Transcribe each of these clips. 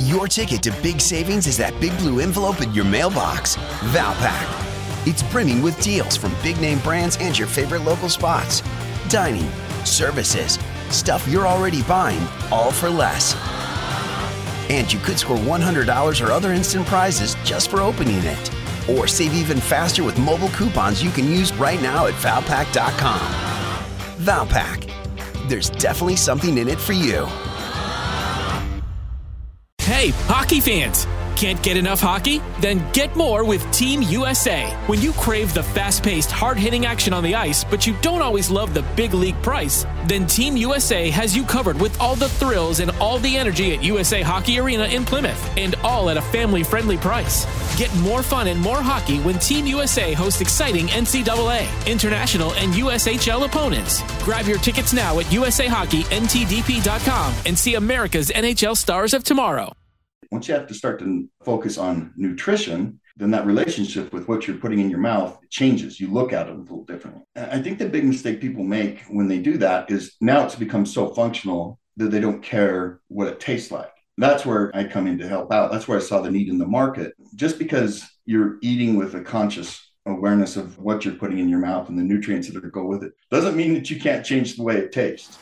Your ticket to big savings is that big blue envelope in your mailbox. Valpak. It's brimming with deals from big-name brands and your favorite local spots. Dining, services, stuff you're already buying, all for less. And you could score $100 or other instant prizes just for opening it. Or save even faster with mobile coupons you can use right now at Valpak.com. Valpak. There's definitely something in it for you. Hey, hockey fans! Can't get enough hockey? Then get more with Team USA. When you crave the fast-paced, hard-hitting action on the ice, but you don't always love the big league price, then Team USA has you covered with all the thrills and all the energy at USA Hockey Arena in Plymouth, and all at a family-friendly price. Get more fun and more hockey when Team USA hosts exciting NCAA, international, and USHL opponents. Grab your tickets now at USAHockeyNTDP.com and see America's NHL stars of tomorrow. Once you have to start to focus on nutrition, then that relationship with what you're putting in your mouth changes. You look at it a little differently. I think the big mistake people make when they do that is now it's become so functional that they don't care what it tastes like. That's where I come in to help out. That's where I saw the need in the market. Just because you're eating with a conscious awareness of what you're putting in your mouth and the nutrients that go with it doesn't mean that you can't change the way it tastes.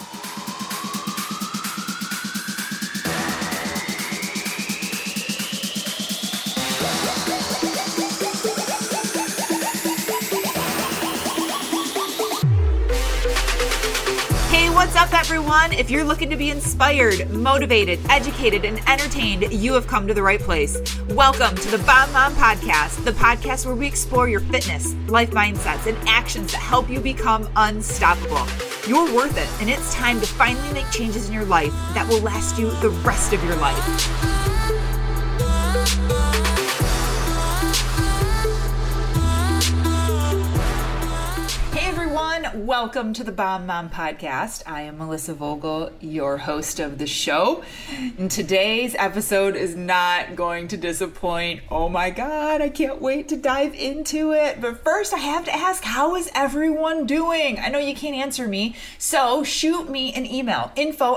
What's up, everyone? If you're looking to be inspired, motivated, educated, and entertained, you have come to the right place. Welcome to the Bomb Mom Podcast, the podcast where we explore your fitness, life mindsets, and actions that help you become unstoppable. You're worth it, and it's time to finally make changes in your life that will last you the rest of your life. Welcome to the Bomb Mom Podcast. I am Melissa Vogel, your host of the show. And today's episode is not going to disappoint. Oh my God, I can't wait to dive into it. But first, I have to ask, how is everyone doing? I know you can't answer me, so shoot me an email,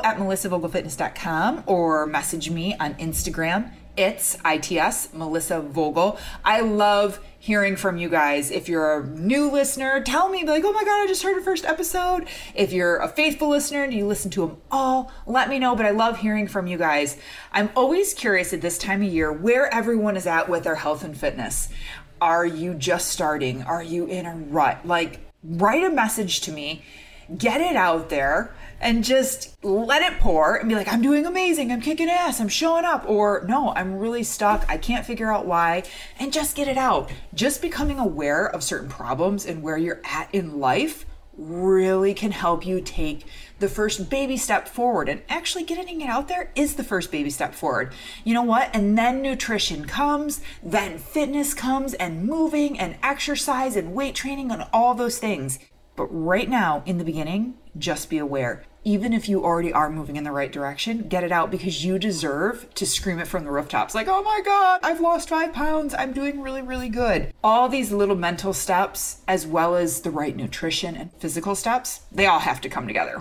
info@melissavogelfitness.com, or message me on Instagram. It's ITS, Melissa Vogel. I love hearing from you guys. If you're a new listener, tell me, like, oh my God, I just heard the first episode. If you're a faithful listener and you listen to them all, let me know. But I love hearing from you guys. I'm always curious at this time of year where everyone is at with their health and fitness. Are you just starting? Are you in a rut? Like, write a message to me, get it out there, and just let it pour and be like, I'm doing amazing, I'm kicking ass, I'm showing up. Or no, I'm really stuck, I can't figure out why, and just get it out. Just becoming aware of certain problems and where you're at in life really can help you take the first baby step forward. And actually getting it out there is the first baby step forward. You know what? And then nutrition comes, then fitness comes, and moving and exercise and weight training and all those things. But right now, in the beginning, just be aware. Even if you already are moving in the right direction, get it out, because you deserve to scream it from the rooftops. Like, oh my God, I've lost 5 pounds. I'm doing really, really good. All these little mental steps, as well as the right nutrition and physical steps, they all have to come together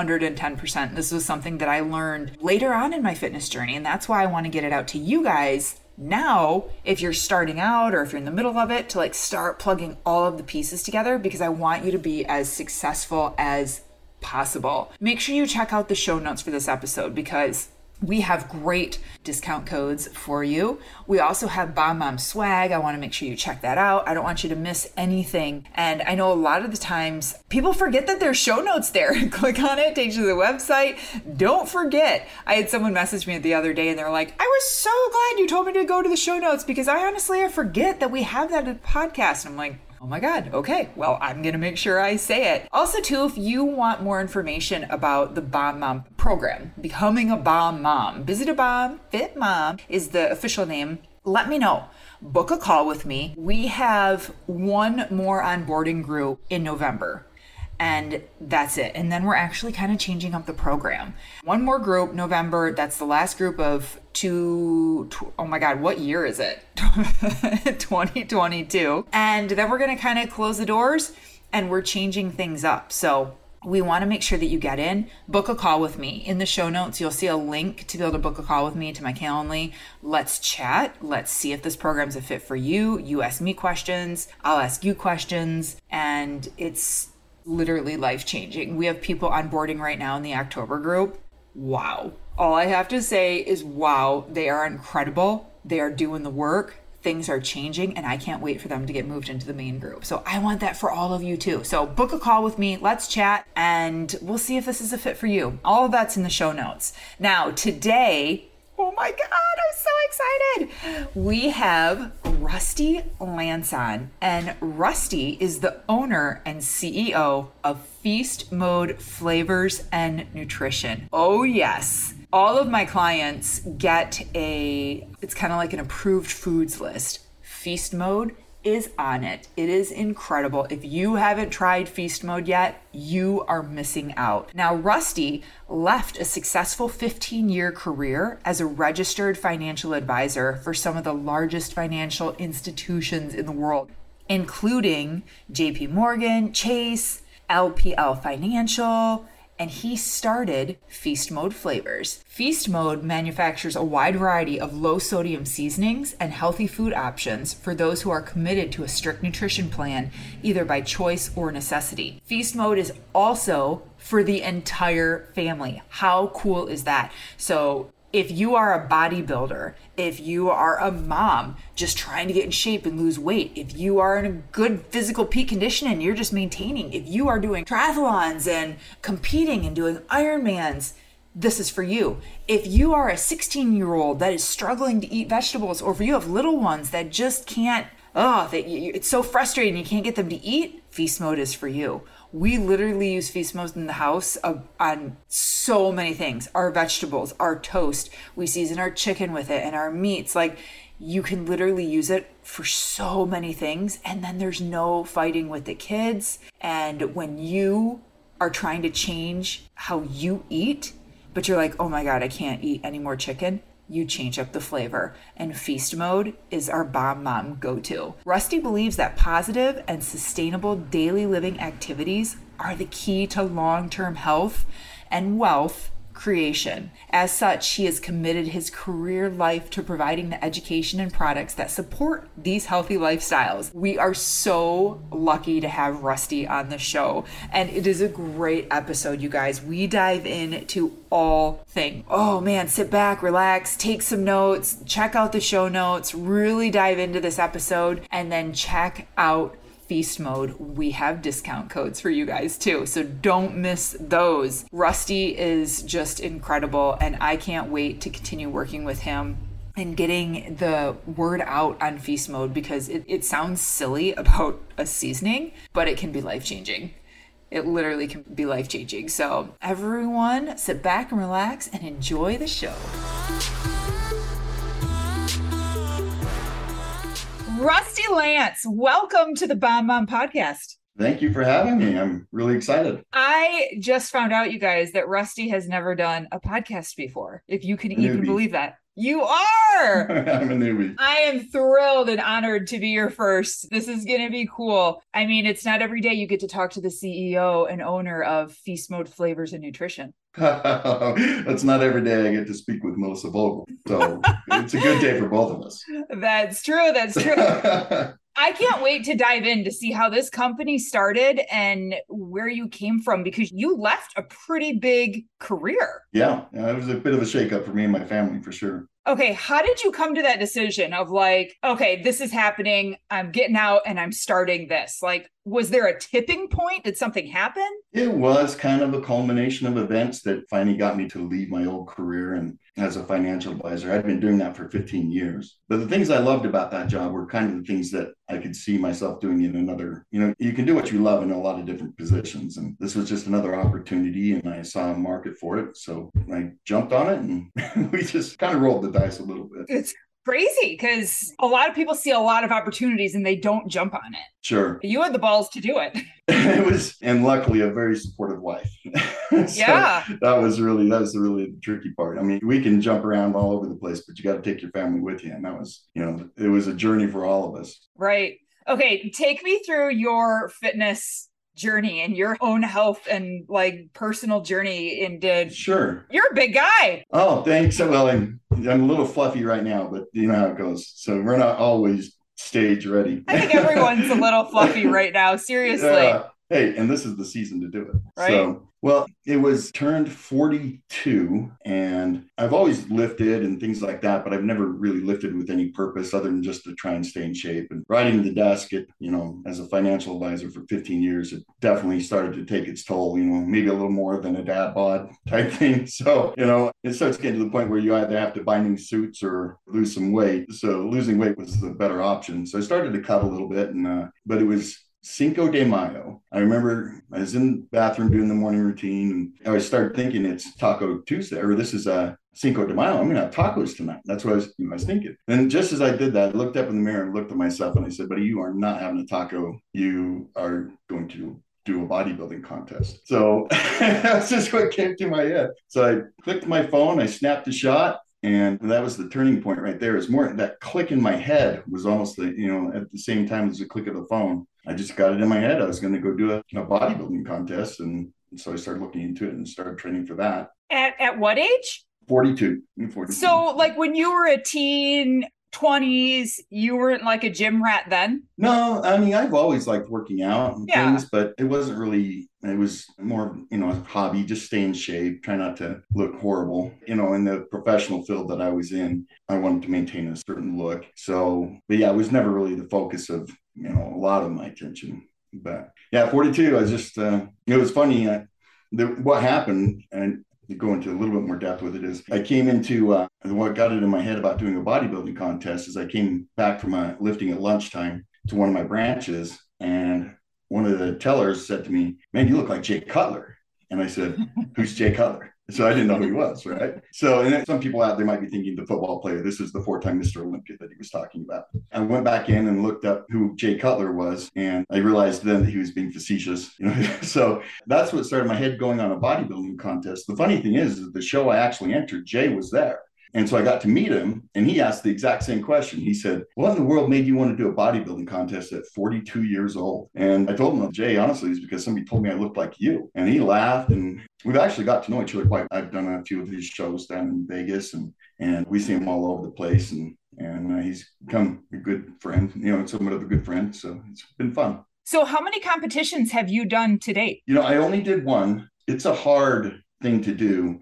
110%. This was something that I learned later on in my fitness journey. And that's why I want to get it out to you guys now, if you're starting out or if you're in the middle of it, to like start plugging all of the pieces together, because I want you to be as successful as possible. Make sure you check out the show notes for this episode, because we have great discount codes for you. We also have Bomb Mom swag. I want to make sure you check that out. I don't want you to miss anything. And I know a lot of the times people forget that there's show notes there. Click on it, takes you to the website. Don't forget. I had someone message me the other day and they're like, I was so glad you told me to go to the show notes, because I forget that we have that at the podcast. And I'm like, oh my God. Okay. Well, I'm going to make sure I say it. Also, too, if you want more information about the Bomb Mom program, becoming a Bomb Mom, Visit a Bomb Fit Mom is the official name. Let me know. Book a call with me. We have one more onboarding group in November. And that's it. And then we're actually kind of changing up the program. One more group, November. That's the last group of oh my God, what year is it? 2022. And then we're going to kind of close the doors and we're changing things up. So We want to make sure that you get in, book a call with me. In the show notes, you'll see a link to be able to book a call with me to my Calendly. Let's chat. Let's see if this program's a fit for you. You ask me questions, I'll ask you questions, and it's literally life-changing. We have people onboarding right now in the October group. Wow. All I have to say is wow. They are incredible. They are doing the work. Things are changing, and I can't wait for them to get moved into the main group. So I want that for all of you too. So book a call with me. Let's chat, and we'll see if this is a fit for you. All of that's in the show notes. Now, today, oh my God, I'm so excited. We have Rusty Lance on, and Rusty is the owner and CEO of Feast Mode Flavors and Nutrition. Oh yes. All of my clients get it's kind of like an approved foods list. Feast Mode is on it. It is incredible. If you haven't tried Feast Mode yet, you are missing out. Now, Rusty left a successful 15-year career as a registered financial advisor for some of the largest financial institutions in the world, including JP Morgan, Chase, LPL Financial, and he started Feast Mode Flavors. Feast Mode manufactures a wide variety of low-sodium seasonings and healthy food options for those who are committed to a strict nutrition plan, either by choice or necessity. Feast Mode is also for the entire family. How cool is that? So if you are a bodybuilder, if you are a mom just trying to get in shape and lose weight, if you are in a good physical peak condition and you're just maintaining, if you are doing triathlons and competing and doing Ironmans, this is for you. If you are a 16-year-old that is struggling to eat vegetables, or if you have little ones that just can't, it's so frustrating you can't get them to eat, Feast Mode is for you. We literally use Feast Mode in the house on so many things. Our vegetables, our toast. We season our chicken with it and our meats. Like, you can literally use it for so many things. And then there's no fighting with the kids. And when you are trying to change how you eat, but you're like, oh my God, I can't eat any more chicken, you change up the flavor, and Feast Mode is our bomb mom go-to. Rusty believes that positive and sustainable daily living activities are the key to long-term health and wealth creation. As such, he has committed his career life to providing the education and products that support these healthy lifestyles. We are so lucky to have Rusty on the show, and it is a great episode, you guys. We dive into all things. Oh man, sit back, relax, take some notes, check out the show notes, really dive into this episode, and then check out Feast Mode. We have discount codes for you guys too, so don't miss those. Rusty is just incredible, and I can't wait to continue working with him and getting the word out on Feast Mode, because it sounds silly about a seasoning, but it can be life-changing. It literally can be life-changing. So everyone, sit back and relax and enjoy the show. Rusty Lance, welcome to the Bomb Mom Podcast. Thank you for having me. I'm really excited. I just found out, you guys, that Rusty has never done a podcast before, if you can even believe that. You are! I'm a newbie. I am thrilled and honored to be your first. This is going to be cool. I mean, it's not every day you get to talk to the CEO and owner of Feast Mode Flavors and Nutrition. That's not every day I get to speak with Melissa Vogel. So it's a good day for both of us. That's true. That's true. I can't wait to dive in to see how this company started and where you came from, because you left a pretty big career. Yeah, it was a bit of a shakeup for me and my family, for sure. Okay, how did you come to that decision of like, okay, this is happening, I'm getting out and I'm starting this? Like, was there a tipping point? Did something happen? It was kind of a culmination of events that finally got me to leave my old career and as a financial advisor. I'd been doing that for 15 years. But the things I loved about that job were kind of the things that I could see myself doing in another, you can do what you love in a lot of different positions. And this was just another opportunity, and I saw a market for it. So I jumped on it, and we just kind of rolled the dice a little bit. It's crazy because a lot of people see a lot of opportunities and they don't jump on it. Sure. You had the balls to do it. It was, and luckily a very supportive wife. So yeah. That was really the tricky part. I mean, we can jump around all over the place, but you got to take your family with you. And that was, it was a journey for all of us. Right. Okay. Take me through your fitness journey and your own health and like personal journey and did. Sure. You're a big guy. Oh, thanks. Well, I'm a little fluffy right now, but you know how it goes. So we're not always stage ready. I think everyone's a little fluffy right now. Seriously. Hey, and this is the season to do it. Right. So, well, it was turned 42 and I've always lifted and things like that, but I've never really lifted with any purpose other than just to try and stay in shape. And riding the desk as a financial advisor for 15 years, it definitely started to take its toll, maybe a little more than a dad bod type thing. So, it starts getting to the point where you either have to buy new suits or lose some weight. So losing weight was the better option. So I started to cut a little bit, but it was Cinco de Mayo. I remember I was in the bathroom doing the morning routine and I started thinking it's Taco Tuesday, or this is Cinco de Mayo. I'm going to have tacos tonight. That's what I was thinking. And just as I did that, I looked up in the mirror and looked at myself and I said, buddy, you are not having a taco. You are going to do a bodybuilding contest. So that's just what came to my head. So I clicked my phone, I snapped a shot. And that was the turning point right there. It's more that click in my head was almost at the same time as the click of the phone. I just got it in my head. I was going to go do a bodybuilding contest. And so I started looking into it and started training for that. At what age? 42. So like when you were a teen, 20s, you weren't like a gym rat then? No, I mean, I've always liked working out and things, but it wasn't really, it was more, a hobby, just stay in shape, try not to look horrible. In the professional field that I was in, I wanted to maintain a certain look. So, but yeah, it was never really the focus of, a lot of my attention. But yeah, 42, I just, it was funny. What happened, and to go into a little bit more depth with it, is I came into what got it in my head about doing a bodybuilding contest is I came back from lifting at lunchtime to one of my branches, and one of the tellers said to me, man, you look like Jay Cutler. And I said, who's Jay Cutler? So I didn't know who he was, right? So, and then some people out there might be thinking the football player, this is the 4-time Mr. Olympia that he was talking about. I went back in and looked up who Jay Cutler was, and I realized then that he was being facetious. So that's what started my head going on a bodybuilding contest. The funny thing is the show I actually entered, Jay was there. And so I got to meet him, and he asked the exact same question. He said, what in the world made you want to do a bodybuilding contest at 42 years old? And I told him, Jay, honestly, it's because somebody told me I looked like you. And he laughed, and we've actually got to know each other quite. I've done a few of these shows down in Vegas, and we see him all over the place. And he's become a good friend, somewhat of a good friend. So it's been fun. So how many competitions have you done to date? I only did one. It's a hard thing to do.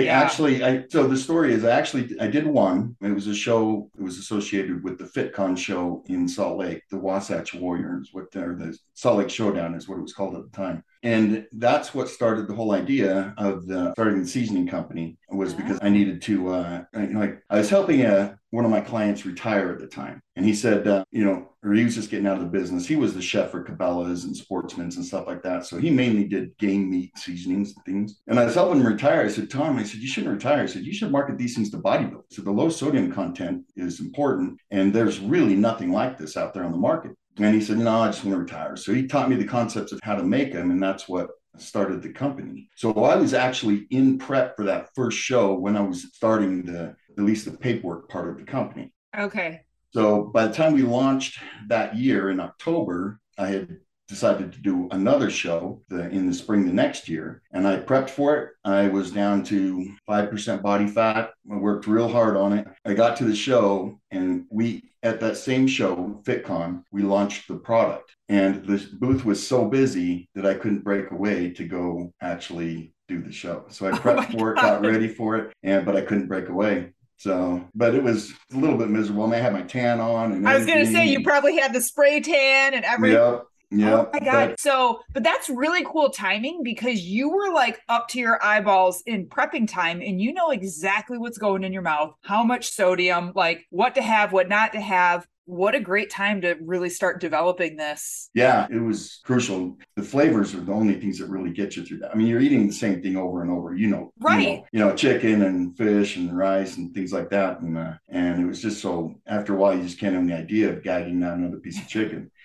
So the story is I did one. It was a show. It was associated with the FitCon show in Salt Lake, the Wasatch Warriors, the Salt Lake Showdown is what it was called at the time. And that's what started the whole idea of starting the seasoning company, was because I needed to, I was helping one of my clients retire at the time. And he said, or he was just getting out of the business. He was the chef for Cabela's and Sportsman's and stuff like that. So he mainly did game meat seasonings and things. And I was helping him retire. I said, Tom, you shouldn't retire. I said, you should market these things to bodybuilders. So the low sodium content is important. And there's really nothing like this out there on the market. And he said, no, I just want to retire. So he taught me the concepts of how to make them. And that's what started the company. So I was actually in prep for that first show when I was starting at least the paperwork part of the company. Okay. So by the time we launched that year in October, I had decided to do another show in the spring the next year. And I prepped for it. I was down to 5% body fat. I worked real hard on it. I got to the show, and at that same show, FitCon, we launched the product. And the booth was so busy that I couldn't break away to go actually do the show. So I prepped for it, got ready for it, but I couldn't break away. So, but it was a little bit miserable. I had my tan on. And I was going to say, you probably had the spray tan and everything. Yep. Yeah. Oh my God. But that's really cool timing, because you were like up to your eyeballs in prepping time, and you know exactly what's going in your mouth, how much sodium, like what to have, what not to have. What a great time to really start developing this. Yeah, it was crucial. The flavors are the only things that really get you through that. I mean, you're eating the same thing over and over, right? Chicken and fish and rice and things like that. And it was just so, after a while, you just can't have the idea of gagging down another piece of chicken.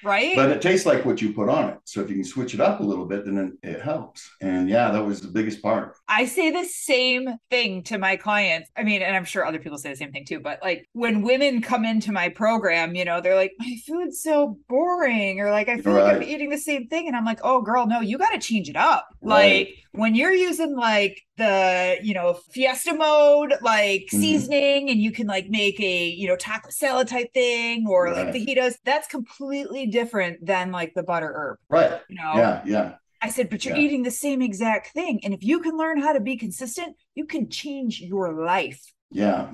Right? But it tastes like what you put on it. So if you can switch it up a little bit, then it helps. And yeah, that was the biggest part. I say the same thing to my clients. I mean, and I'm sure other people say the same thing too, but like when women come into my program, you know, they're like, my food's so boring, or like, I feel like I'm eating the same thing. And I'm like, oh, girl, no, you got to change it up. Right. Like when you're using like the, you know, fiesta mode, like seasoning, and you can like make a, you know, taco salad type thing, or like fajitas, that's completely different than like the butter herb. Right. You know? Yeah. I said, but you're eating the same exact thing. And if you can learn how to be consistent, you can change your life. Yeah.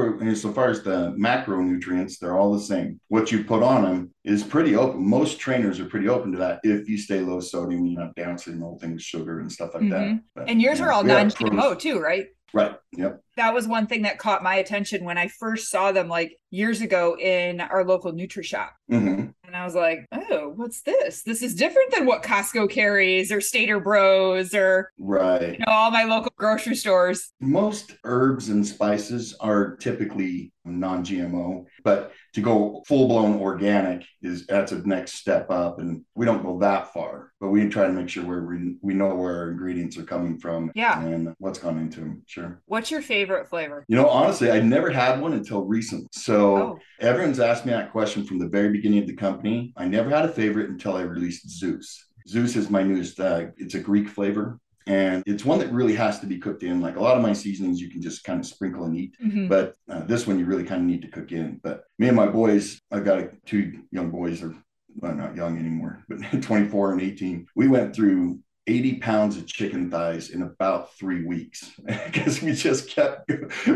So far as the macronutrients, they're all the same. What you put on them is pretty open. Most trainers are pretty open to that if you stay low sodium, you're not dousing the whole thing with sugar and stuff like that. But, and yours are all non-GMO too, right? Right. Yep. That was one thing that caught my attention when I first saw them like years ago in our local Nutri-Shop. And I was like, oh, what's this? This is different than what Costco carries or Stater Bros or you know, all my local grocery stores. Most herbs and spices are typically non-GMO, but to go full-blown organic that's a next step up, and we don't go that far, but we try to make sure we know where our ingredients are coming from and what's gone into them. Sure. What's your favorite flavor? You know, honestly, I never had one until recent. So everyone's asked me that question from the very beginning of the company. I never had a favorite until I released Zeus. Zeus is my newest it's a Greek flavor. And it's one that really has to be cooked in. Like a lot of my seasonings, you can just kind of sprinkle and eat. But this one, you really kind of need to cook in. But me and my boys, I've got two young boys, are well, not young anymore, but 24 and 18. We went through 80 pounds of chicken thighs in about 3 weeks because we just kept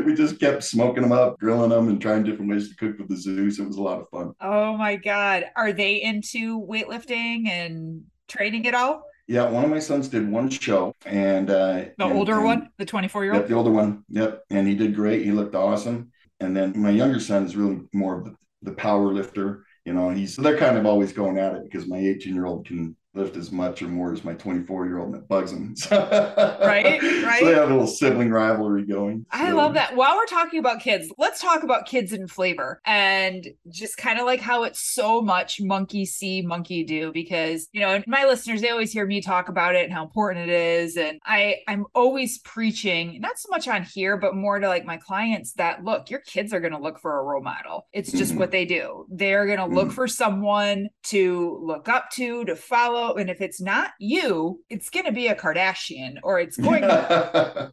smoking them up, grilling them, and trying different ways to cook with the Zeus. It was a lot of fun. Oh my God. Are they into weightlifting and training at all? Yeah, one of my sons did one show, and the older one, the 24-year-old. Yep, the older one. Yep, and he did great. He looked awesome. And then my younger son is really more of the power lifter. You know, they're kind of always going at it because my 18-year-old can lift as much or more as my 24-year-old, and it bugs them. Right. So they have a little sibling rivalry going. I love that. While we're talking about kids, let's talk about kids in flavor and just kind of like how it's so much monkey see, monkey do, because, you know, my listeners, they always hear me talk about it and how important it is. And I'm always preaching, not so much on here, but more to like my clients that, look, your kids are going to look for a role model. It's just what they do. They're going to look for someone to look up to follow. And if it's not you, it's going to be a Kardashian, or it's going to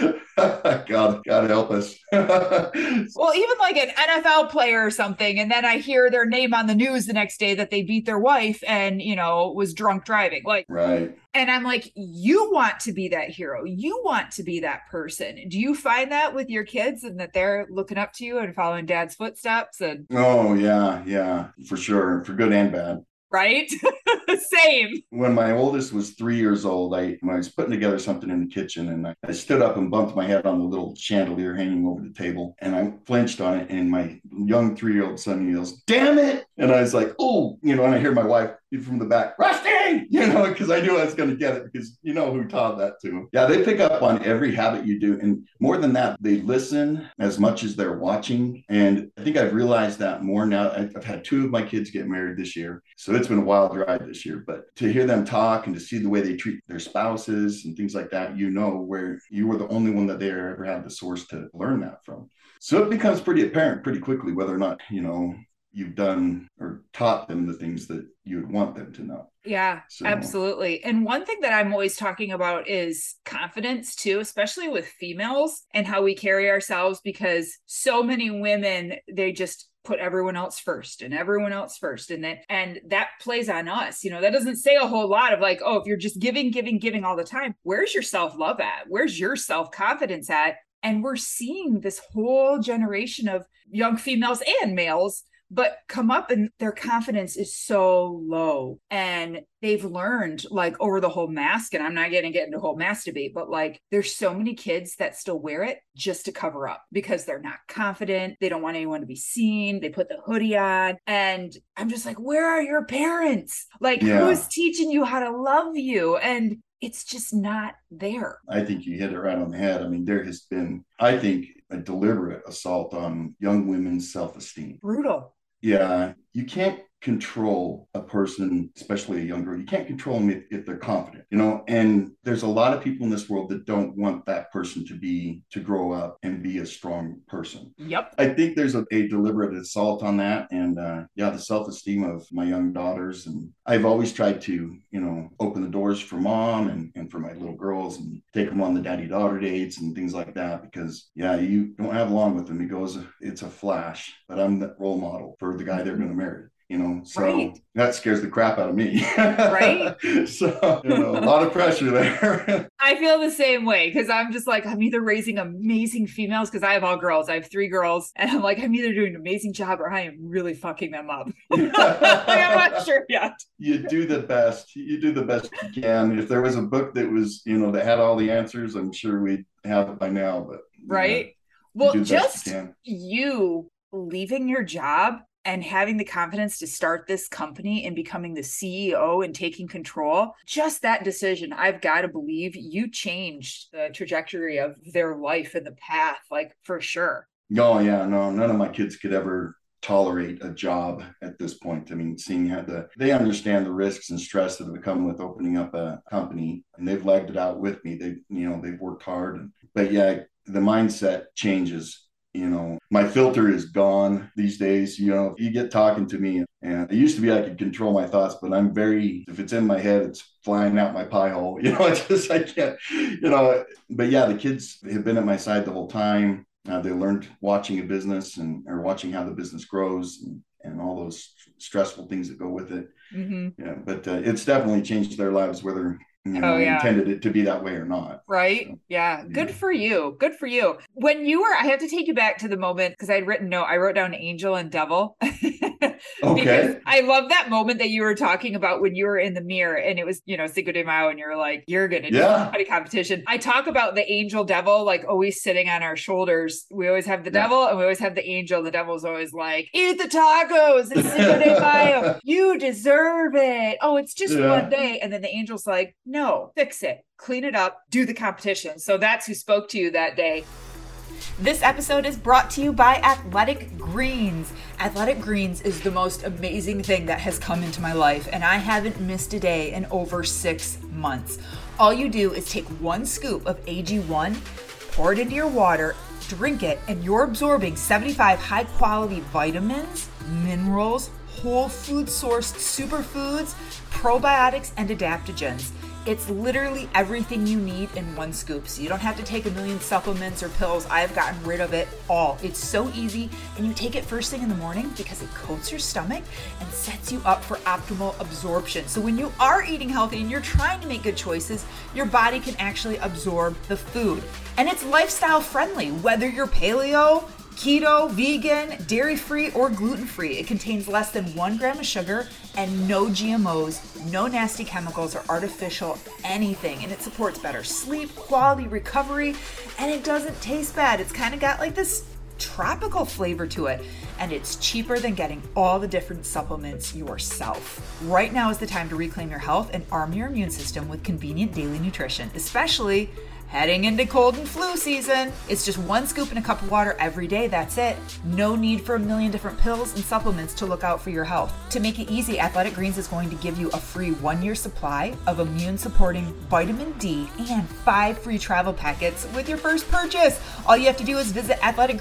God help us. Well, even like an NFL player or something, and then I hear their name on the news the next day that they beat their wife and, you know, was drunk driving. Like, right. And I'm like, you want to be that hero. You want to be that person. Do you find that with your kids, and that they're looking up to you and following dad's footsteps? And oh yeah, for sure, for good and bad. Right? Same. When my oldest was 3 years old, I was putting together something in the kitchen, and I stood up and bumped my head on the little chandelier hanging over the table, and I flinched on it, and my young 3-year-old son yells, "Damn it!" And I was like, "Oh," you know, and I hear my wife from the back, "Rusty!" You know, because I knew I was going to get it, because you know who taught that to him. Yeah, they pick up on every habit you do, and more than that, they listen as much as they're watching. And I think I've realized that more now. I've had 2 of my kids get married this year, so it's been a wild ride this year. But to hear them talk and to see the way they treat their spouses and things like that, you know, where you were the only one that they ever had the source to learn that from. So it becomes pretty apparent pretty quickly whether or not, you know, you've done or taught them the things that you would want them to know. Yeah, so. Absolutely. And one thing that I'm always talking about is confidence too, especially with females and how we carry ourselves, because so many women, they just put everyone else first. And that plays on us. You know, that doesn't say a whole lot of like, oh, if you're just giving all the time, where's your self-love at? Where's your self-confidence at? And we're seeing this whole generation of young females and males but come up, and their confidence is so low, and they've learned like over the whole mask, and I'm not going to get into a whole mask debate, but like there's so many kids that still wear it just to cover up because they're not confident. They don't want anyone to be seen. They put the hoodie on, and I'm just like, where are your parents? Like, who's teaching you how to love you? And it's just not there. I think you hit it right on the head. I mean, there has been, I think, a deliberate assault on young women's self-esteem. Brutal. Yeah, you can't control a person, especially a young girl. You can't control them if they're confident, you know, and there's a lot of people in this world that don't want that person to grow up and be a strong person. Yep. I think there's a deliberate assault on that. And the self-esteem of my young daughters. And I've always tried to, you know, open the doors for mom and for my little girls and take them on the daddy-daughter dates and things like that, because you don't have long with them. It's a flash, but I'm the role model for the guy they're going to marry. You know, so that scares the crap out of me. Right. So, you know, a lot of pressure there. I feel the same way, because I'm just like, I'm either raising amazing females, because I have all girls. I have 3 girls, and I'm like, I'm either doing an amazing job or I am really fucking them up. I'm not sure yet. You do the best. You do the best you can. If there was a book that was, you know, that had all the answers, I'm sure we'd have it by now. But right. Well, just you leaving your job and having the confidence to start this company and becoming the CEO and taking control, just that decision, I've got to believe you changed the trajectory of their life and the path, like, for sure. Oh, yeah, no, none of my kids could ever tolerate a job at this point. I mean, seeing how they understand the risks and stress that have come with opening up a company, and they've lagged it out with me. They've worked hard, but the mindset changes. You know, my filter is gone these days. You know, you get talking to me, and it used to be I could control my thoughts, but if it's in my head, it's flying out my pie hole. You know, I can't, you know, but the kids have been at my side the whole time. They learned watching a business or watching how the business grows and all those stressful things that go with it. Mm-hmm. Yeah, but it's definitely changed their lives, whether intended it to be that way or not. Right. So, yeah. Good for you. Good for you. When you were, I have to take you back to the moment, because I wrote down angel and devil. Okay. I love that moment that you were talking about when you were in the mirror and it was, you know, Cinco de Mayo, and you're like, you're going to do a competition. I talk about the angel devil, like always sitting on our shoulders. We always have the devil and we always have the angel. The devil's always like, eat the tacos. It's Cinco de Mayo. You deserve it. Oh, it's just one day. And then the angel's like, no, fix it, clean it up, do the competition. So that's who spoke to you that day. This episode is brought to you by Athletic Greens. Athletic Greens is the most amazing thing that has come into my life, and I haven't missed a day in over 6 months. All you do is take 1 scoop of AG1, pour it into your water, drink it, and you're absorbing 75 high-quality vitamins, minerals, whole food sourced superfoods, probiotics, and adaptogens. It's literally everything you need in 1 scoop. So you don't have to take a million supplements or pills. I've gotten rid of it all. It's so easy. And you take it first thing in the morning because it coats your stomach and sets you up for optimal absorption. So when you are eating healthy and you're trying to make good choices, your body can actually absorb the food. And it's lifestyle friendly, whether you're paleo, keto, vegan, dairy-free, or gluten-free. It contains less than 1 gram of sugar and no GMOs, no nasty chemicals or artificial anything. And it supports better sleep, quality recovery, and it doesn't taste bad. It's kind of got like this tropical flavor to it, and it's cheaper than getting all the different supplements yourself. Right now is the time to reclaim your health and arm your immune system with convenient daily nutrition, especially heading into cold and flu season. It's just 1 scoop in a cup of water every day. That's it. No need for a million different pills and supplements to look out for your health. To make it easy, Athletic Greens is going to give you a free 1-year supply of immune-supporting vitamin D and 5 free travel packets with your first purchase. All you have to do is visit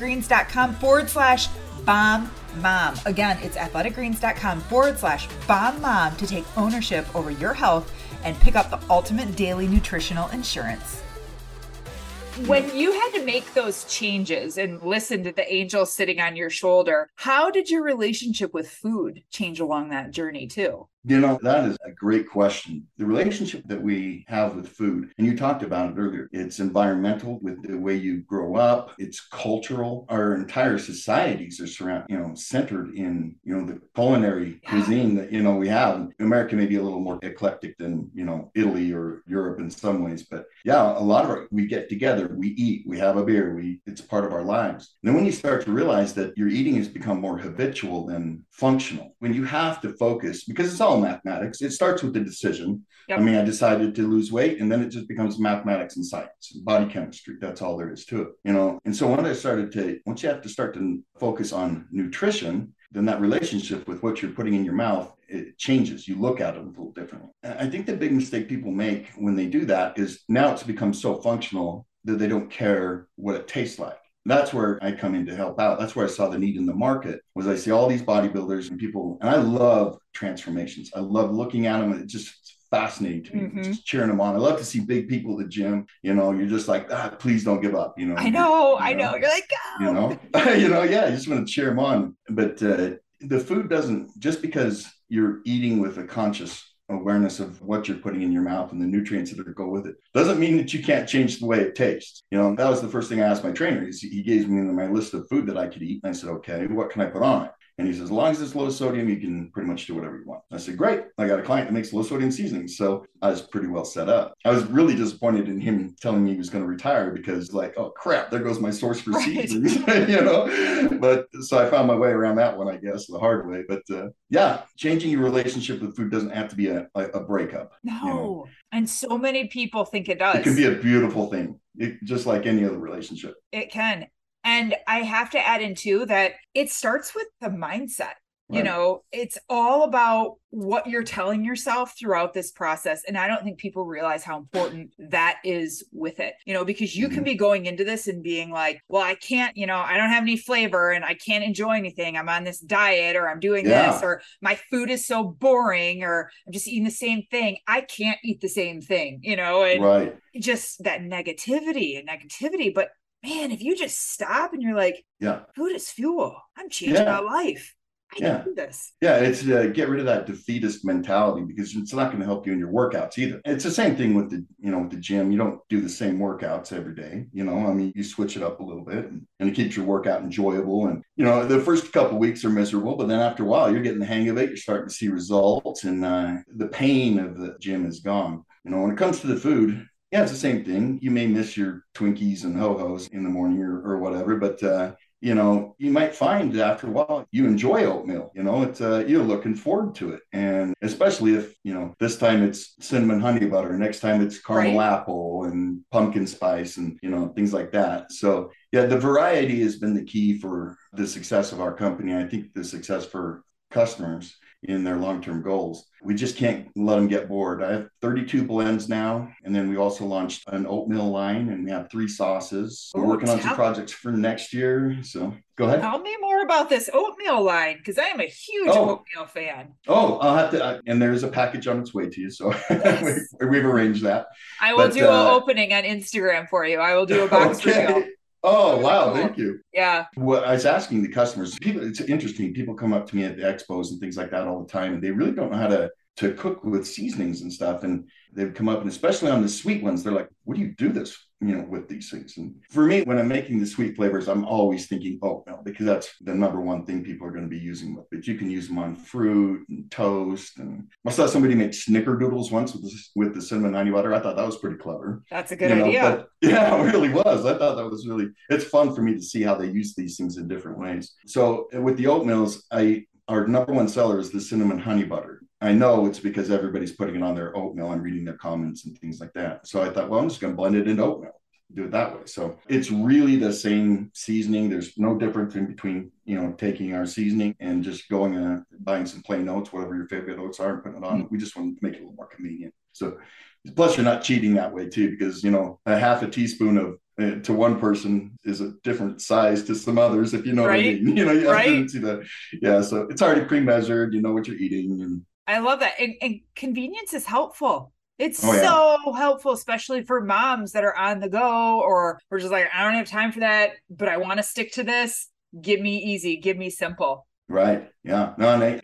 athleticgreens.com/BombMom. Again, it's athleticgreens.com/BombMom to take ownership over your health and pick up the ultimate daily nutritional insurance. When you had to make those changes and listen to the angel sitting on your shoulder, how did your relationship with food change along that journey too? You know, that is a great question. The relationship that we have with food, and you talked about it earlier, it's environmental with the way you grow up. It's cultural. Our entire societies are centered in, the culinary cuisine that, we have. America may be a little more eclectic than, Italy or Europe in some ways. But a lot of we get together, we eat, we have a beer, it's part of our lives. And then when you start to realize that your eating has become more habitual than functional, when you have to focus, because it's all mathematics. It starts with the decision. Yep. I decided to lose weight, and then it just becomes mathematics and science, body chemistry. That's all there is to it, And so once you have to start to focus on nutrition, then that relationship with what you're putting in your mouth, it changes. You look at it a little differently. I think the big mistake people make when they do that is now it's become so functional that they don't care what it tastes like. That's where I come in to help out. That's where I saw the need in the market, was I see all these bodybuilders and people, and I love transformations. I love looking at them. It's just fascinating to me, just cheering them on. I love to see big people at the gym. You're just like, please don't give up. I know. You're like, go. Yeah, you just want to cheer them on. But the food doesn't, just because you're eating with a conscious awareness of what you're putting in your mouth and the nutrients that go with it, doesn't mean that you can't change the way it tastes. That was the first thing I asked my trainer. He gave me my list of food that I could eat. And I said, okay, what can I put on it? And he says, as long as it's low sodium, you can pretty much do whatever you want. I said, great. I got a client that makes low sodium seasonings. So I was pretty well set up. I was really disappointed in him telling me he was going to retire, because like, oh crap, there goes my source for seasonings, But so I found my way around that one, I guess, the hard way. But changing your relationship with food doesn't have to be a breakup. No. And so many people think it does. It can be a beautiful thing, just like any other relationship. It can. And I have to add in too that it starts with the mindset. Right. It's all about what you're telling yourself throughout this process. And I don't think people realize how important that is with it, because you can be going into this and being like, well, I can't, I don't have any flavor and I can't enjoy anything. I'm on this diet, or I'm doing this, or my food is so boring, or I'm just eating the same thing. I can't eat the same thing, and just that negativity. But man, if you just stop and you're like, food is fuel. I'm changing my life. I can do this. Yeah, it's get rid of that defeatist mentality, because it's not going to help you in your workouts either. It's the same thing with the gym. You don't do the same workouts every day. You switch it up a little bit, and it keeps your workout enjoyable. And the first couple of weeks are miserable, but then after a while, you're getting the hang of it. You're starting to see results, and the pain of the gym is gone. When it comes to the food, it's the same thing. You may miss your Twinkies and Ho-Hos in the morning or whatever, but you might find that after a while you enjoy oatmeal. It's you're looking forward to it, and especially if this time it's cinnamon honey butter, next time it's caramel apple and pumpkin spice, and things like that. So the variety has been the key for the success of our company. I think the success for customers in their long-term goals. We just can't let them get bored. I have 32 blends now, and then we also launched an oatmeal line, and we have 3 sauces. We're working on some projects for next year. So go ahead. Tell me more about this oatmeal line, because I am a huge oatmeal fan. I'll have to, and there's a package on its way to you. So we've arranged that. I will do an opening on Instagram for you. I will do a box reveal. Oh, wow. Thank you. Yeah. Well, I was asking the customers, it's interesting. People come up to me at the expos and things like that all the time, and they really don't know how to cook with seasonings and stuff. And they've come up, and especially on the sweet ones, they're like, what do you do this, with these things? And for me, when I'm making the sweet flavors, I'm always thinking oatmeal, because that's the number one thing people are going to be using with. But you can use them on fruit and toast. And I saw somebody make snickerdoodles once with the cinnamon honey butter. I thought that was pretty clever. That's a good idea. But, it really was. I thought that was it's fun for me to see how they use these things in different ways. So with the oatmeals, our number one seller is the cinnamon honey butter. I know it's because everybody's putting it on their oatmeal and reading their comments and things like that. So I thought, well, I'm just going to blend it into oatmeal, do it that way. So it's really the same seasoning. There's no difference in between, taking our seasoning and just going and buying some plain oats, whatever your favorite oats are, and putting it on. We just want to make it a little more convenient. So plus you're not cheating that way too, because, a half a teaspoon of to one person is a different size to some others, if you know what I mean. You have to see that. So it's already pre-measured, what you're eating. And I love that. And convenience is helpful. It's so helpful, especially for moms that are on the go, or we're just like, I don't have time for that, but I want to stick to this. Give me easy, give me simple. Right. Yeah. No, and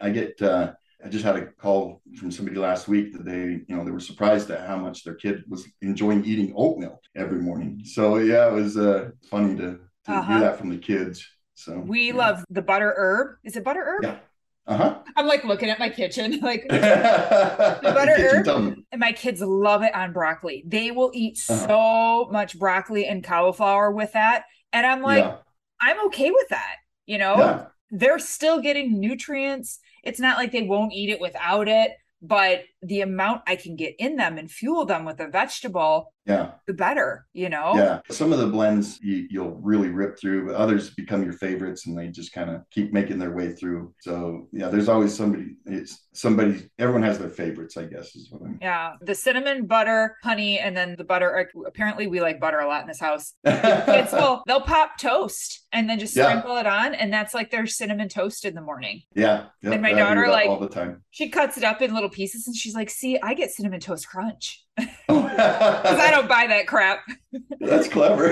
I just had a call from somebody last week that they were surprised at how much their kid was enjoying eating oatmeal every morning. So it was funny to hear that from the kids. So we love the butter herb. Is it butter herb? Yeah. I'm like looking at my kitchen, like the butter herb, and my kids love it on broccoli. They will eat so much broccoli and cauliflower with that. And I'm like, I'm okay with that. They're still getting nutrients. It's not like they won't eat it without it, but the amount I can get in them and fuel them with a vegetable, Yeah. the better, you know? Yeah. Some of the blends you'll really rip through, but others become your favorites and they just kind of keep making their way through. So yeah, there's always somebody, everyone has their favorites, I guess is what I mean. Yeah. The cinnamon, butter, honey, and then the butter. Apparently we like butter a lot in this house. Kids they'll pop toast and then just sprinkle it on. And that's like their cinnamon toast in the morning. Yeah. Yep, and my daughter, like, all the time. She cuts it up in little pieces and she's like, see, I get cinnamon toast crunch. Because I don't buy that crap. That's clever.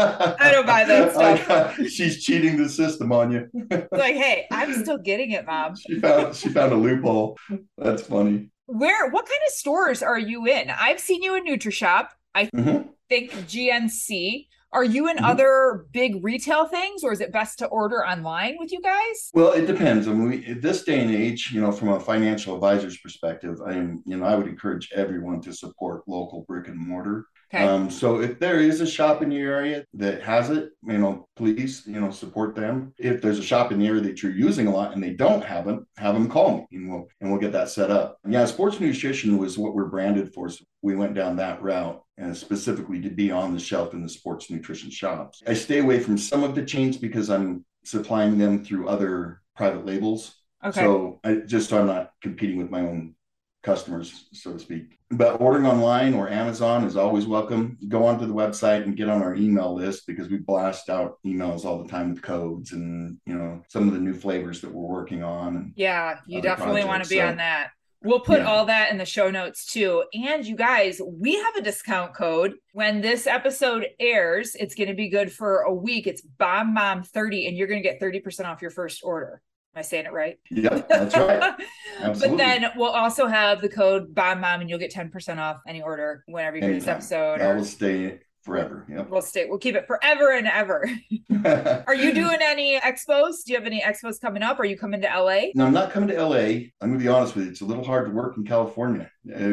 I don't buy that stuff. She's cheating the system on you. Like, hey, I'm still getting it, Mom. She found a loophole. That's funny. What kind of stores are you in? I've seen you in NutriShop. I think GNC. Are you in other big retail things, or is it best to order online with you guys? Well, it depends. I mean, at this day and age, from a financial advisor's perspective, I would encourage everyone to support local brick and mortar. Okay. So if there is a shop in your area that has it, please, support them. If there's a shop in the area that you're using a lot and they don't have them call me and we'll get that set up. Yeah, sports nutrition was what we're branded for. So we went down that route and specifically to be on the shelf in the sports nutrition shops. I stay away from some of the chains because I'm supplying them through other private labels. Okay. So I'm not competing with my own customers, so to speak. But ordering online or Amazon is always welcome. Go onto the website and get on our email list because we blast out emails all the time with codes and, some of the new flavors that we're working on. And yeah, you definitely want to be on that. We'll put all that in the show notes too. And you guys, we have a discount code. When this episode airs, it's going to be good for a week. It's BOMBMOM30 and you're going to get 30% off your first order. Am I saying it right? Yeah, that's right. But then we'll also have the code BOMBMOM and you'll get 10% off any order whenever you hear this episode. That will stay forever. Yep. We'll keep it forever and ever. Are you doing any expos? Do you have any expos coming up? Are you coming to LA? No, I'm not coming to LA. I'm going to be honest with you. It's a little hard to work in California.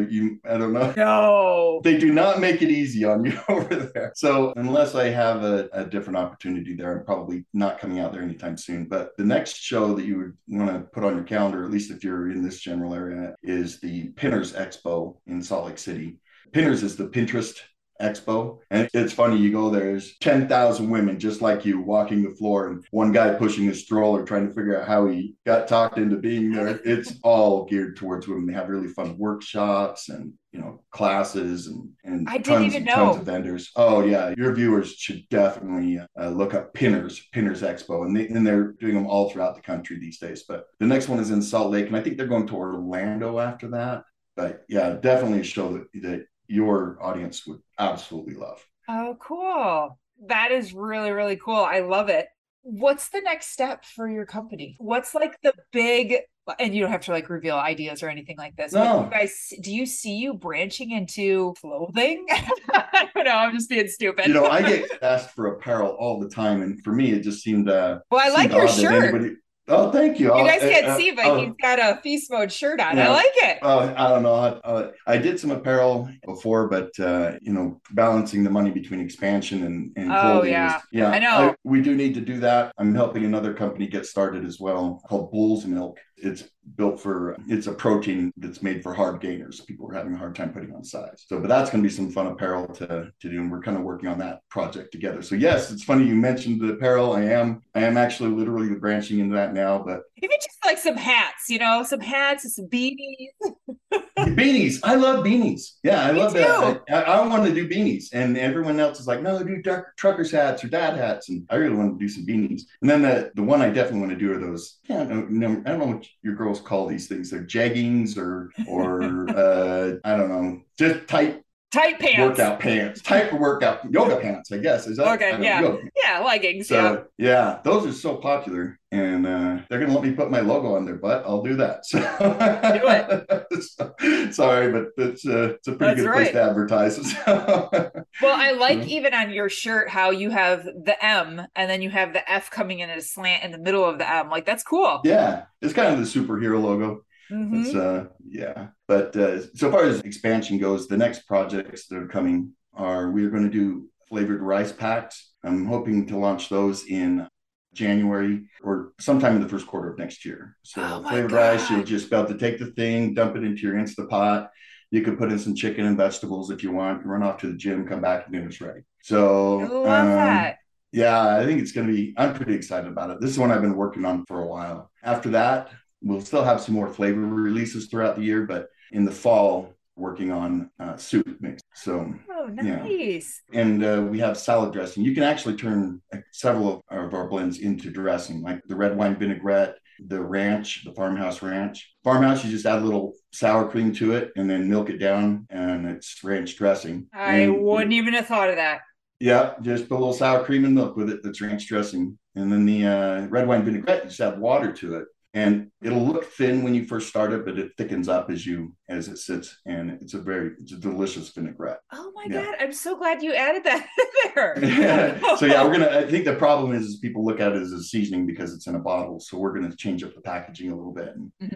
I don't know. No. They do not make it easy on you over there. So unless I have a different opportunity there, I'm probably not coming out there anytime soon. But the next show that you would want to put on your calendar, at least if you're in this general area, is the Pinners Expo in Salt Lake City. Pinners is the Pinterest Expo. And it's funny, you go there's 10,000 women just like you walking the floor and one guy pushing a stroller trying to figure out how he got talked into being there. It's all geared towards women. They have really fun workshops and classes and I didn't even know. Tons of vendors. Oh yeah, your viewers should definitely look up Pinners Expo, and they're doing them all throughout the country these days. But the next one is in Salt Lake, and I think they're going to Orlando after that. But yeah, definitely a show that your audience would absolutely love. Oh, cool. That is really, really cool. I love it. What's the next step for your company? What's like the big, and you don't have to like reveal ideas or anything like this. No. You guys, do you see you branching into clothing? I don't know. I'm just being stupid. I get asked for apparel all the time. And for me, it just seemed, well, I like your shirt. Oh, thank you. You guys can't see, but he's got a Feast Mode shirt on. Yeah. I like it. I don't know. I did some apparel before, but balancing the money between expansion and clothing. Yeah, I know. We do need to do that. I'm helping another company get started as well called Bull's Milk. It's a protein that's made for hard gainers. People are having a hard time putting on size. But that's going to be some fun apparel to do. And we're kind of working on that project together. So yes, it's funny you mentioned the apparel. I am actually literally branching into that now, but even just like some hats, some hats and some beanies. Beanies. I love beanies. Yeah, I love that. I want to do beanies. And everyone else is like, no, do truckers hats or dad hats. And I really want to do some beanies. And then the one I definitely want to do are those, I don't know what your girls call these things. They're jeggings or I don't know, just tight pants, workout pants, type of workout yoga pants, I guess. Is that okay? Yeah, leggings. So yeah, those are so popular, and they're gonna let me put my logo on their butt. I'll do that. So do it. Sorry, but it's a pretty good place to advertise. Well, I like even on your shirt how you have the M and then you have the F coming in at a slant in the middle of the M. Like that's cool. Yeah, it's kind of the superhero logo. Mm-hmm. It's but so far as expansion goes, the next projects that are coming we're going to do flavored rice packs. I'm hoping to launch those in January or sometime in the first quarter of next year. So flavored rice, you'll just be able to take the thing, dump it into your Instapot, You could put in some chicken and vegetables if you want. Run off to the gym, come back, and dinner's ready. I So, love that. yeah, I think it's going to be, I'm pretty excited about it. This is one I've been working on for a while. After that, we'll still have some more flavor releases throughout the year, but in the fall, working on soup mix. So, Oh, nice. yeah. And we have salad dressing. You can actually turn several of our blends into dressing, like the red wine vinaigrette, the ranch, the farmhouse ranch. Farmhouse, you just add a little sour cream to it and then milk it down, and it's ranch dressing. I wouldn't even have thought of that. Yeah, just put a little sour cream and milk with it. That's ranch dressing. And then the red wine vinaigrette, you just add water to it. And it'll look thin when you first start it, but it thickens up as it sits. And it's a delicious vinaigrette. Oh my God. I'm so glad you added that there. So yeah, I think the problem is people look at it as a seasoning because it's in a bottle. So we're going to change up the packaging a little bit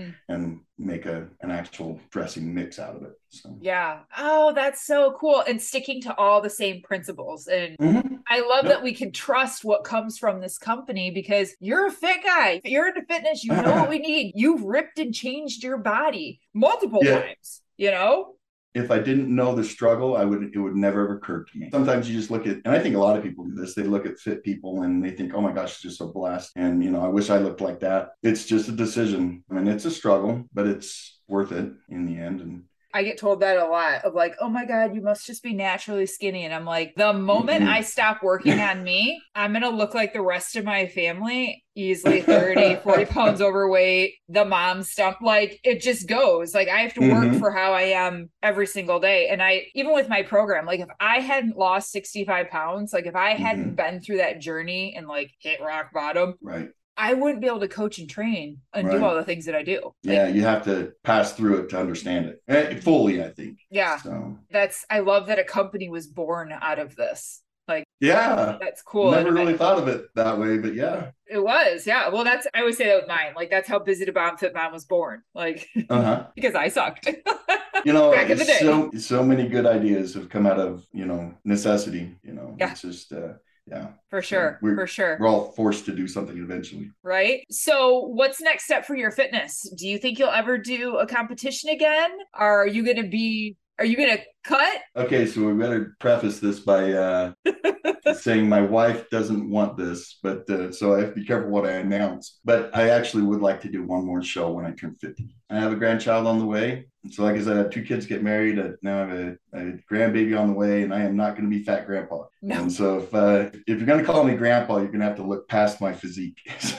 and make an actual dressing mix out of it. So. Yeah. Oh, that's so cool. And sticking to all the same principles. And I love that we can trust what comes from this company, because you're a fit guy. If you're into fitness, you know what we need. You've ripped and changed your body multiple times, you know? If I didn't know the struggle, it would never have occurred to me. Sometimes you just look at, and I think a lot of people do this, they look at fit people and they think, oh my gosh, it's just so blessed. And, I wish I looked like that. It's just a decision. I mean, it's a struggle, but it's worth it in the end. And I get told that a lot of like, oh my God, you must just be naturally skinny. And I'm like, the moment I stop working on me, I'm going to look like the rest of my family, easily 30, 40 pounds overweight, the mom stuff. Like it just goes. Like I have to work for how I am every single day. And even with my program, like if I hadn't lost 65 pounds, like if I hadn't been through that journey and like hit rock bottom, right, I wouldn't be able to coach and train and do all the things that I do. Yeah, you have to pass through it to understand it fully, I think. Yeah. So. I love that a company was born out of this. Like, yeah, that's cool. Never really thought of it that way, but yeah. It was, yeah. Well, I always say that with mine. Like, that's how Busy to Bomb Fit Mom was born. Like, because I sucked. Back in the day. So many good ideas have come out of, necessity, It's just, yeah. For sure. We're all forced to do something eventually. Right. So what's next step for your fitness? Do you think you'll ever do a competition again? Are you going to cut? Okay. So we better preface this by saying my wife doesn't want this, but so I have to be careful what I announce. But I actually would like to do one more show when I turn 50. I have a grandchild on the way. So like I said, I have 2 kids get married. Now I have a grandbaby on the way, and I am not going to be fat grandpa. No. And so if you're going to call me grandpa, you're going to have to look past my physique.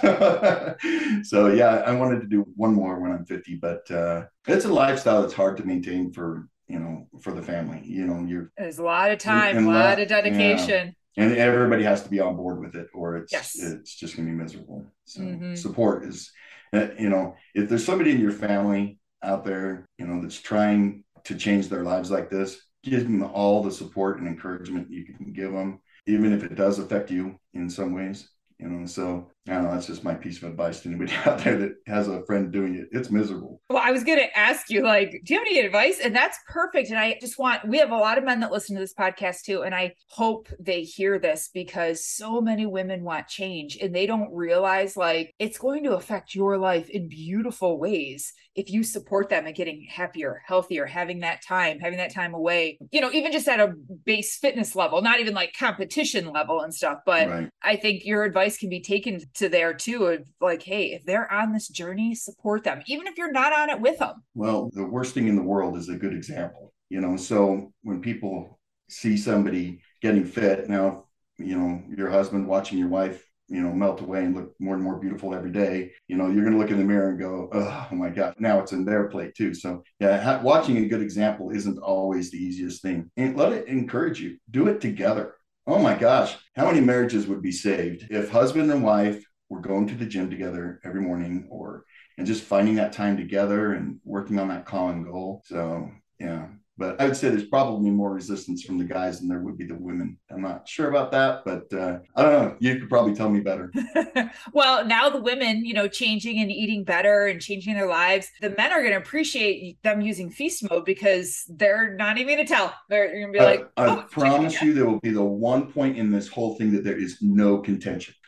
So yeah, I wanted to do one more when I'm 50, but it's a lifestyle that's hard to maintain for the family. There's a lot of time, a lot of dedication. Yeah. And everybody has to be on board with it, or it's just going to be miserable. So support is, if there's somebody in your family out there, that's trying to change their lives like this, give them all the support and encouragement you can give them, even if it does affect you in some ways. So I don't know, that's just my piece of advice to anybody out there that has a friend doing it. It's miserable. Well, I was going to ask you, like, do you have any advice? And that's perfect. And we have a lot of men that listen to this podcast too. And I hope they hear this, because so many women want change and they don't realize like it's going to affect your life in beautiful ways if you support them and getting happier, healthier, having that time away, even just at a base fitness level, not even like competition level and stuff. But I think your advice can be taken to there too, of like, hey, if they're on this journey, support them, even if you're not on it with them. Well, the worst thing in the world is a good example, so when people see somebody getting fit, now, your husband watching your wife, melt away and look more and more beautiful every day, you're going to look in the mirror and go, oh my God, now it's in their plate too. So yeah, watching a good example isn't always the easiest thing. And let it encourage you. Do it together. Oh my gosh, how many marriages would be saved if husband and wife were going to the gym together every morning, and just finding that time together and working on that common goal. So yeah, but I would say there's probably more resistance from the guys than there would be the women. I'm not sure about that, but I don't know. You could probably tell me better. Well, now the women, changing and eating better and changing their lives, the men are going to appreciate them using feast mode, because they're not even going to tell. They're going to be like, I promise you there will be the one point in this whole thing that there is no contention.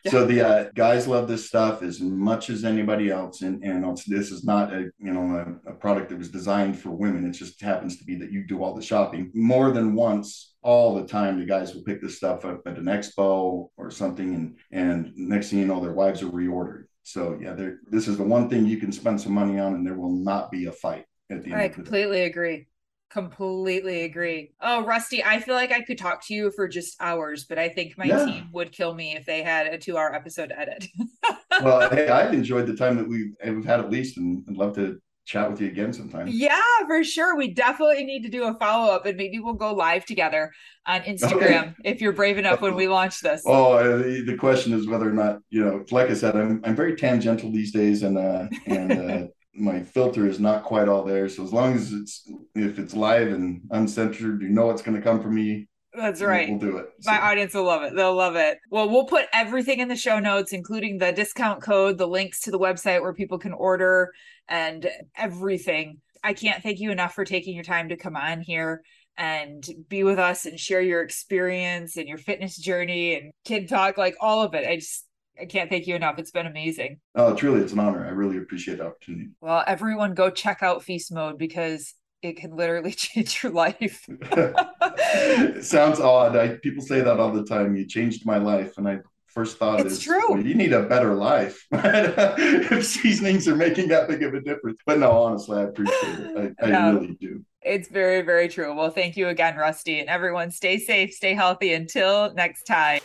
So the guys love this stuff as much as anybody else, and this is not a product that was designed for women. It just happens to be that you do all the shopping more than once. All the time, the guys will pick this stuff up at an expo or something, and next thing you know, their wives are reordered. So yeah, this is the one thing you can spend some money on, and there will not be a fight at the end. I completely agree. Completely agree. Oh, Rusty, I feel like I could talk to you for just hours, but I think my team would kill me if they had a 2-hour episode to edit. Well, hey, I've enjoyed the time that we've had at least, and I'd love to chat with you again sometime. Yeah, for sure. We definitely need to do a follow-up, and maybe we'll go live together on Instagram if you're brave enough when we launch this. Oh, the question is whether or not, like I said, I'm very tangential these days, and my filter is not quite all there. So as long as if it's live and uncensored, it's going to come from me. That's right. We'll do it. My audience will love it. They'll love it. Well, we'll put everything in the show notes, including the discount code, the links to the website where people can order, and everything. I can't thank you enough for taking your time to come on here and be with us and share your experience and your fitness journey and kid talk, like all of it. I can't thank you enough. It's been amazing. Oh, truly, it's an honor. I really appreciate the opportunity. Well, everyone go check out Feast Mode because it can literally change your life. It sounds odd. People say that all the time. You changed my life. And I first thought it's true. Well, you need a better life if seasonings are making that big of a difference. But no, honestly, I appreciate it. I really do. It's very, very true. Well, thank you again, Rusty. And everyone stay safe, stay healthy. Until next time.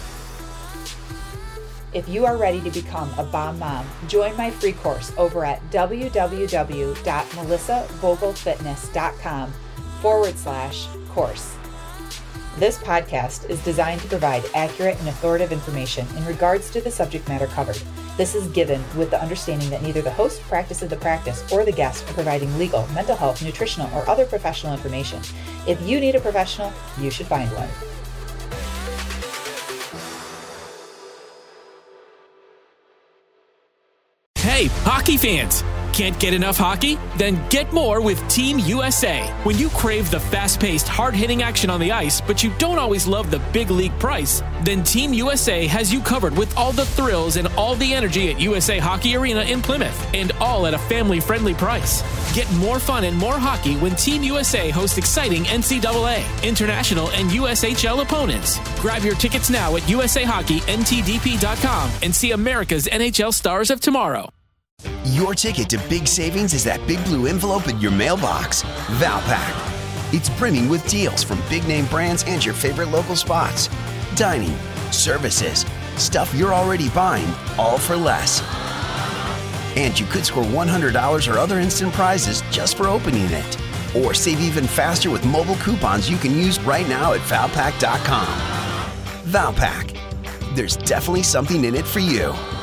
If you are ready to become a bomb mom, join my free course over at www.melissavogelfitness.com/course. This podcast is designed to provide accurate and authoritative information in regards to the subject matter covered. This is given with the understanding that neither the host practices the practice or the guest are providing legal, mental health, nutritional, or other professional information. If you need a professional, you should find one. Hey, hockey fans! Can't get enough hockey? Then get more with Team USA. When you crave the fast-paced, hard-hitting action on the ice, but you don't always love the big league price, then Team USA has you covered with all the thrills and all the energy at USA Hockey Arena in Plymouth, and all at a family-friendly price. Get more fun and more hockey when Team USA hosts exciting NCAA, international, and USHL opponents. Grab your tickets now at USAHockeyNTDP.com and see America's NHL stars of tomorrow. Your ticket to big savings is that big blue envelope in your mailbox. Valpak. It's brimming with deals from big name brands and your favorite local spots. Dining, services, stuff you're already buying, all for less. And you could score $100 or other instant prizes just for opening it. Or save even faster with mobile coupons you can use right now at Valpak.com. Valpak. There's definitely something in it for you.